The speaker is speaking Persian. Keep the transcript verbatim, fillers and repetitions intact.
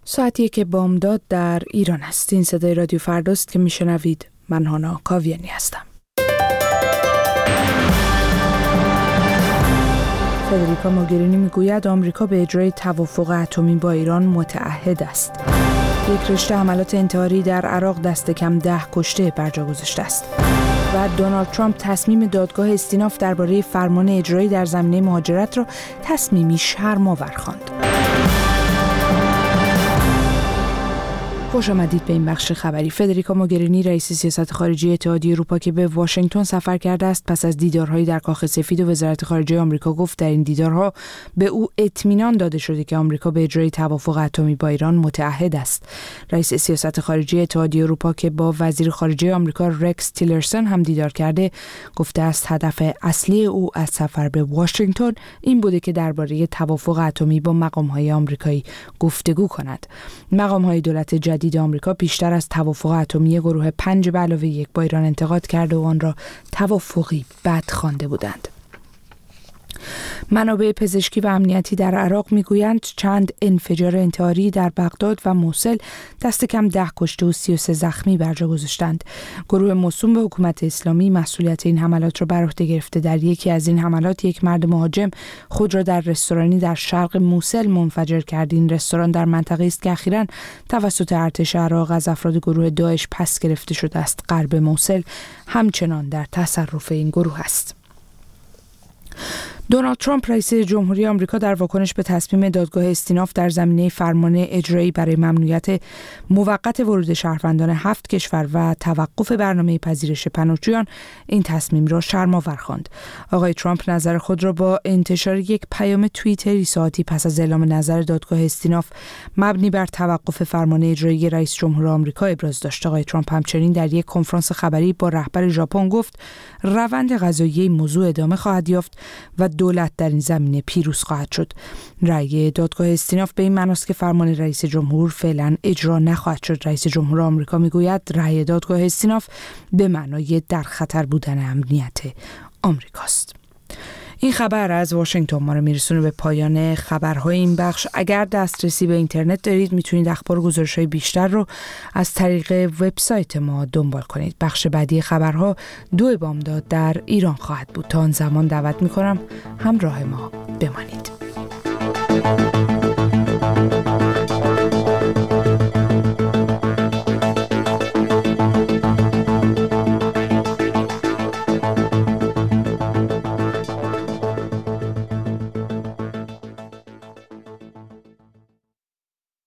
ساعتی که بامداد در ایران است. این صدای رادیو فرداست که میشنوید. من هانا کاویانی هستم. فدریکا موگرینی میگوید آمریکا به اجرای توافق اتمی با ایران متعهد است. یک رشته حملات انتحاری در عراق دست کم ده کشته بر جا گذاشته است. و دونالد ترامپ تصمیم دادگاه استیناف درباره فرمان اجرایی در زمینه مهاجرت را تصمیمی شرم‌آور خواند. خوش آمدید به این بخش خبری. فدریکا موگرینی رئیس سیاست خارجی اتحادیه اروپا که به واشنگتن سفر کرده است پس از دیدارهایی در کاخ سفید و وزارت خارجه آمریکا گفت در این دیدارها به او اطمینان داده شده که آمریکا به اجرای توافق اتمی با ایران متعهد است. رئیس سیاست خارجی اتحادیه اروپا که با وزیر خارجه آمریکا رکس تیلرسون هم دیدار کرده گفته است هدف اصلی او از سفر به واشنگتن این بوده که درباره توافق اتمی با مقام‌های آمریکایی گفتگو کند. مقام‌های دولت جدید آمریکا بیشتر از توافق اتمی گروه پنج به علاوه یک با ایران انتقاد کرده و آن را توافقی بد خوانده بودند. منابع پزشکی و امنیتی در عراق میگویند چند انفجار انتحاری در بغداد و موصل دست کم ده کشته و سی و سه زخمی بر جا گذاشتند. گروه موسوم به حکومت اسلامی مسئولیت این حملات را بر عهده گرفته. در یکی از این حملات یک مرد مهاجم خود را در رستورانی در شرق موصل منفجر کرد. این رستوران در منطقه‌ای است که اخیراً توسط ارتش عراق از افراد گروه داعش پس گرفته شده است. غرب موصل همچنان در تصرف این گروه است. دونالد ترامپ رئیس جمهوری آمریکا در واکنش به تصمیم دادگاه استیناف در زمینه فرمان اجرایی برای ممنوعیت موقت ورود شهروندان هفت کشور و توقف برنامه پذیرش پناهجویان این تصمیم را شرم‌آور خواند. آقای ترامپ نظر خود را با انتشار یک پیام توییتری ساعتی پس از اعلام نظر دادگاه استیناف مبنی بر توقف فرمان اجرایی رئیس جمهور آمریکا ابراز داشت. آقای ترامپ همچنین در یک کنفرانس خبری با رهبر ژاپن گفت روند قضایی این موضوع ادامه خواهد یافت و دولت در این زمینه پیروز خواهد شد. رأی دادگاه استیناف به این معناست که فرمان رئیس جمهور فعلا اجرا نخواهد شد. رئیس جمهور آمریکا میگوید رأی دادگاه استیناف به معنای در خطر بودن امنیت آمریکاست. این خبر از واشنگتن ما رو میرسونه به پایان خبرهای این بخش. اگر دسترسی به اینترنت دارید میتونید اخبار و گزارش‌های بیشتر رو از طریق وبسایت ما دنبال کنید. بخش بعدی خبرها دو بامداد در ایران خواهد بود. تا آن زمان دعوت میکنم همراه ما بمانید.